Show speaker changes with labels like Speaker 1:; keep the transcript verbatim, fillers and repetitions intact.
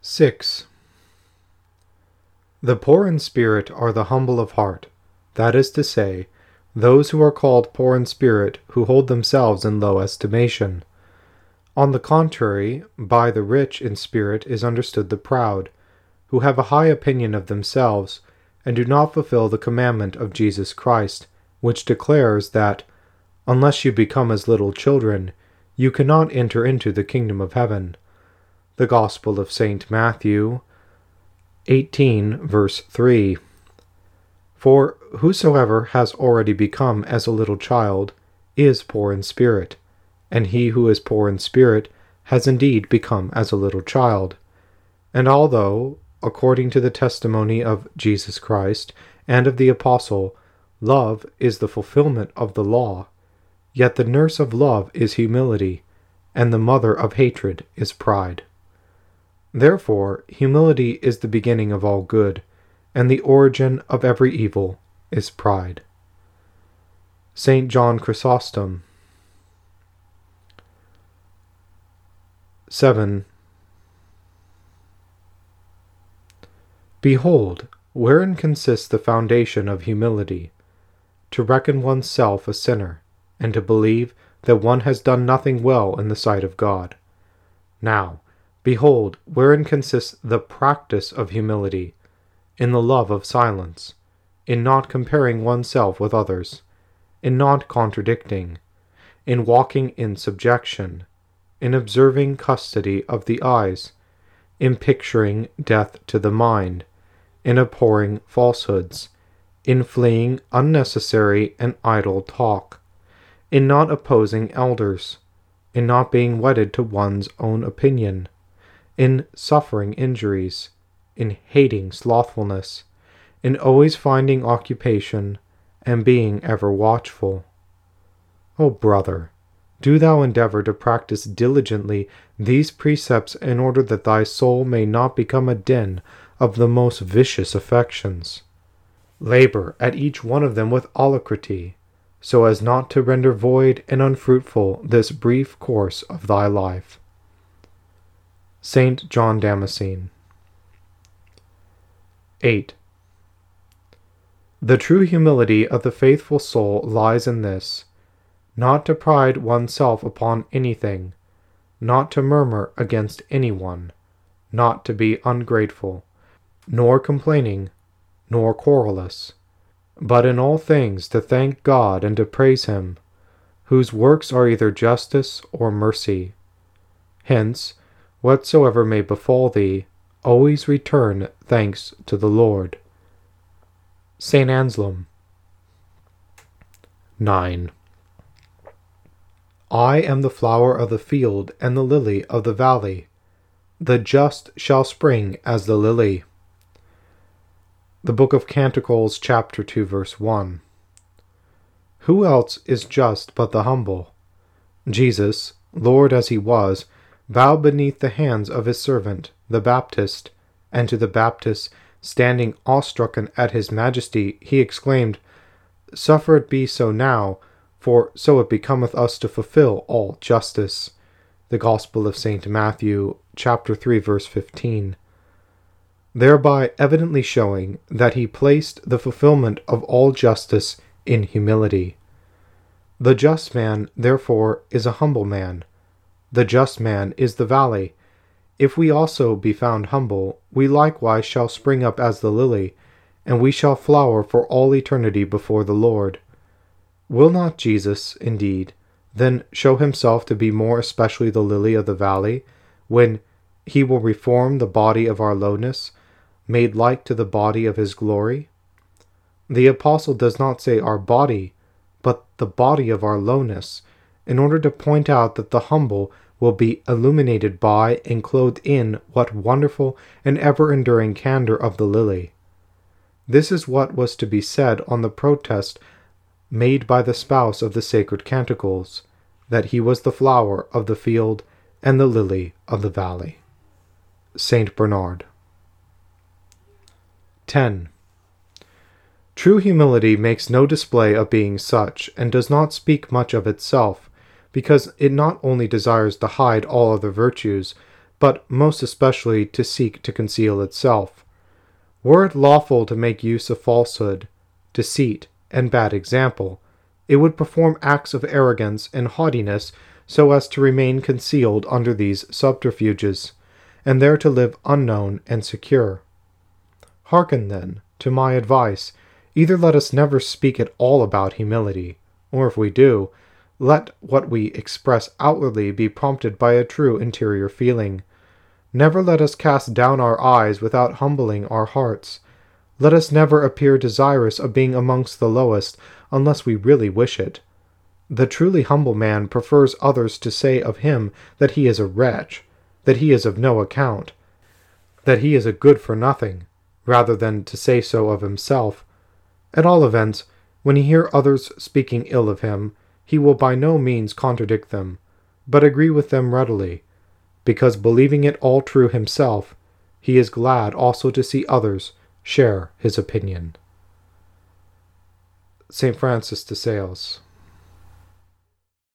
Speaker 1: six. The poor in spirit are the humble of heart, that is to say, those who are called poor in spirit who hold themselves in low estimation. On the contrary, by the rich in spirit is understood the proud, who have a high opinion of themselves, and do not fulfill the commandment of Jesus Christ, which declares that, unless you become as little children, you cannot enter into the kingdom of heaven. The Gospel of Saint Matthew, eighteen, verse three. For whosoever has already become as a little child is poor in spirit, and he who is poor in spirit has indeed become as a little child. And although, according to the testimony of Jesus Christ and of the Apostle, love is the fulfillment of the law, yet the nurse of love is humility, and the mother of hatred is pride. Therefore, humility is the beginning of all good, and the origin of every evil is pride. Saint John Chrysostom. seven. Behold, wherein consists the foundation of humility, to reckon one's self a sinner, and to believe that one has done nothing well in the sight of God. Now, behold, wherein consists the practice of humility, in the love of silence, in not comparing oneself with others, in not contradicting, in walking in subjection, in observing custody of the eyes, in picturing death to the mind, in abhorring falsehoods, in fleeing unnecessary and idle talk, in not opposing elders, in not being wedded to one's own opinion, in suffering injuries, in hating slothfulness, in always finding occupation, and being ever watchful. O brother, do thou endeavor to practice diligently these precepts in order that thy soul may not become a den of the most vicious affections. Labor at each one of them with alacrity, so as not to render void and unfruitful this brief course of thy life. Saint John Damascene. eight. The true humility of the faithful soul lies in this, not to pride oneself upon anything, not to murmur against anyone, not to be ungrateful, nor complaining, nor querulous, but in all things to thank God and to praise Him, whose works are either justice or mercy. Hence, whatsoever may befall thee, always return thanks to the Lord. Saint Anselm. nine. I am the flower of the field and the lily of the valley. The just shall spring as the lily. The Book of Canticles, chapter two, verse one. Who else is just but the humble? Jesus, Lord as he was, bowed beneath the hands of his servant, the Baptist, and to the Baptist, standing awestruck at his majesty, he exclaimed, Suffer it be so now, for so it becometh us to fulfill all justice. The Gospel of Saint Matthew, chapter three, verse fifteen. Thereby evidently showing that he placed the fulfillment of all justice in humility. The just man, therefore, is a humble man. The just man is the valley. If we also be found humble, we likewise shall spring up as the lily, and we shall flower for all eternity before the Lord. Will not Jesus, indeed, then show himself to be more especially the lily of the valley, when he will reform the body of our lowness, made like to the body of his glory? The apostle does not say our body, but the body of our lowness, in order to point out that the humble will be illuminated by and clothed in what wonderful and ever-enduring candor of the lily. This is what was to be said on the protest made by the spouse of the sacred canticles, that he was the flower of the field and the lily of the valley. Saint Bernard. ten. True humility makes no display of being such, and does not speak much of itself, because it not only desires to hide all other virtues, but most especially to seek to conceal itself. Were it lawful to make use of falsehood, deceit, and bad example, it would perform acts of arrogance and haughtiness so as to remain concealed under these subterfuges, and there to live unknown and secure. Hearken, then, to my advice. Either let us never speak at all about humility, or if we do, let what we express outwardly be prompted by a true interior feeling. Never let us cast down our eyes without humbling our hearts. Let us never appear desirous of being amongst the lowest unless we really wish it. The truly humble man prefers others to say of him that he is a wretch, that he is of no account, that he is a good-for-nothing, rather than to say so of himself. At all events, when he hear others speaking ill of him, he will by no means contradict them, but agree with them readily, because believing it all true himself, he is glad also to see others share his opinion. Saint Francis de Sales.